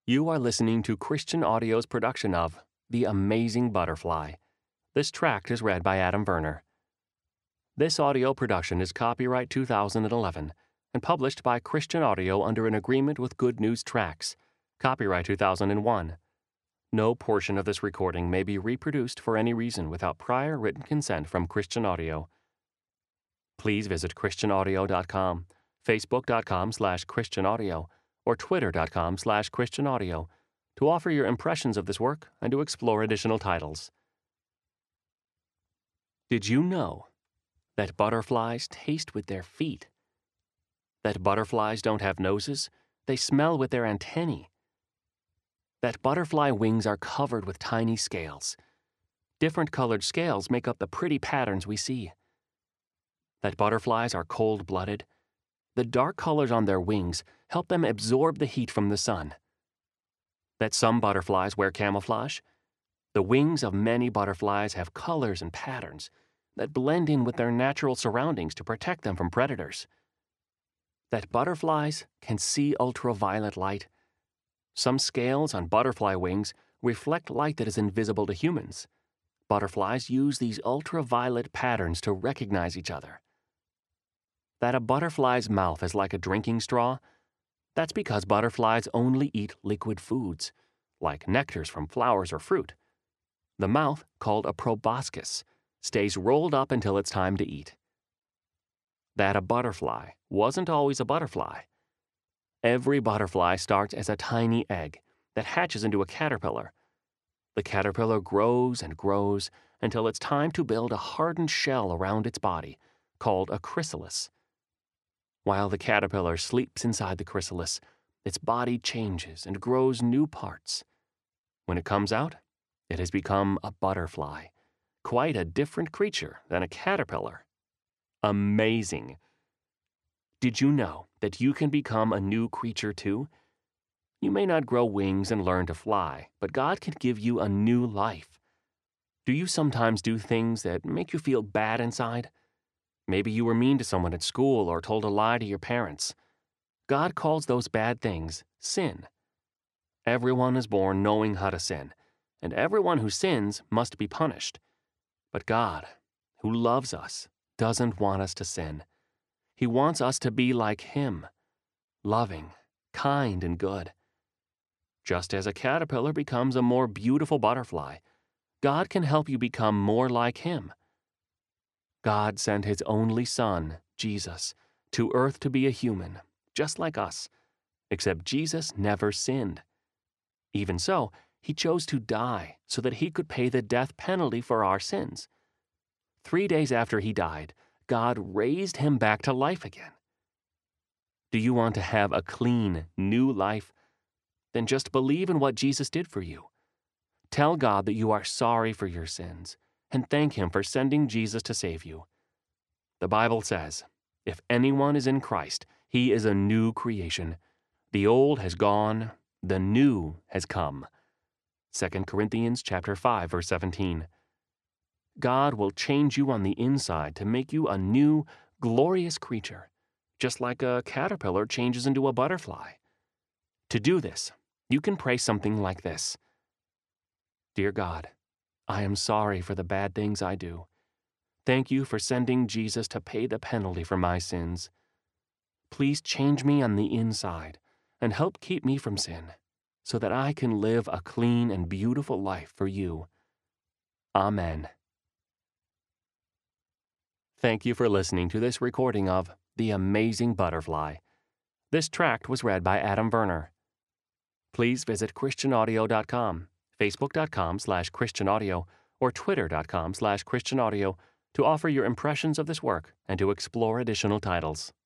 You are listening to Christian Audio's production of The Amazing Butterfly. This tract is read by Adam Verner. This audio production is copyright 2011 and published by Christian Audio under an agreement with Good News Tracts, copyright 2001. No portion of this recording may be reproduced for any reason without prior written consent from Christian Audio. Please visit christianaudio.com, facebook.com/christianaudio, or twitter.com/christianaudio to offer your impressions of this work and to explore additional titles. Did you know that butterflies taste with their feet? That butterflies don't have noses, they smell with their antennae. That butterfly wings are covered with tiny scales. Different colored scales make up the pretty patterns we see. That butterflies are cold-blooded. The dark colors on their wings help them absorb the heat from the sun. That some butterflies wear camouflage. The wings of many butterflies have colors and patterns that blend in with their natural surroundings to protect them from predators. That butterflies can see ultraviolet light. Some scales on butterfly wings reflect light that is invisible to humans. Butterflies use these ultraviolet patterns to recognize each other. That a butterfly's mouth is like a drinking straw? That's because butterflies only eat liquid foods, like nectars from flowers or fruit. The mouth, called a proboscis, stays rolled up until it's time to eat. That a butterfly wasn't always a butterfly. Every butterfly starts as a tiny egg that hatches into a caterpillar. The caterpillar grows and grows until it's time to build a hardened shell around its body, called a chrysalis. While the caterpillar sleeps inside the chrysalis, its body changes and grows new parts. When it comes out, it has become a butterfly, quite a different creature than a caterpillar. Amazing! Did you know that you can become a new creature too? You may not grow wings and learn to fly, but God can give you a new life. Do you sometimes do things that make you feel bad inside? Maybe you were mean to someone at school or told a lie to your parents. God calls those bad things sin. Everyone is born knowing how to sin, and everyone who sins must be punished. But God, who loves us, doesn't want us to sin. He wants us to be like Him, loving, kind, and good. Just as a caterpillar becomes a more beautiful butterfly, God can help you become more like Him. God sent His only Son, Jesus, to earth to be a human, just like us, except Jesus never sinned. Even so, He chose to die so that He could pay the death penalty for our sins. 3 days after He died, God raised Him back to life again. Do you want to have a clean, new life? Then just believe in what Jesus did for you. Tell God that you are sorry for your sins, and thank Him for sending Jesus to save you. The Bible says, if anyone is in Christ, he is a new creation. The old has gone, the new has come. 2 Corinthians chapter 5, verse 17. God will change you on the inside to make you a new, glorious creature, just like a caterpillar changes into a butterfly. To do this, you can pray something like this. Dear God, I am sorry for the bad things I do. Thank you for sending Jesus to pay the penalty for my sins. Please change me on the inside and help keep me from sin so that I can live a clean and beautiful life for you. Amen. Thank you for listening to this recording of The Amazing Butterfly. This tract was read by Adam Verner. Please visit christianaudio.com, facebook.com/christianaudio, or twitter.com/christianaudio to offer your impressions of this work and to explore additional titles.